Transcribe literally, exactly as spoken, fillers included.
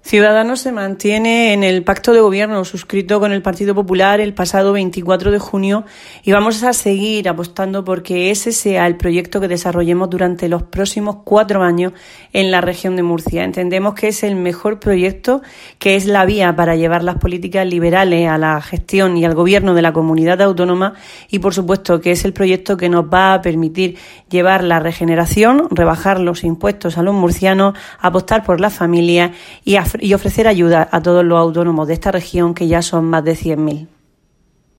Ciudadanos se mantiene en el pacto de gobierno suscrito con el Partido Popular el pasado veinticuatro de junio y vamos a seguir apostando porque ese sea el proyecto que desarrollemos durante los próximos cuatro años en la región de Murcia. Entendemos que es el mejor proyecto, que es la vía para llevar las políticas liberales a la gestión y al gobierno de la comunidad autónoma y, por supuesto, que es el proyecto que nos va a permitir llevar la regeneración, rebajar los impuestos a los murcianos, apostar por las familias y a y ofrecer ayuda a todos los autónomos de esta región, que ya son más de cien mil.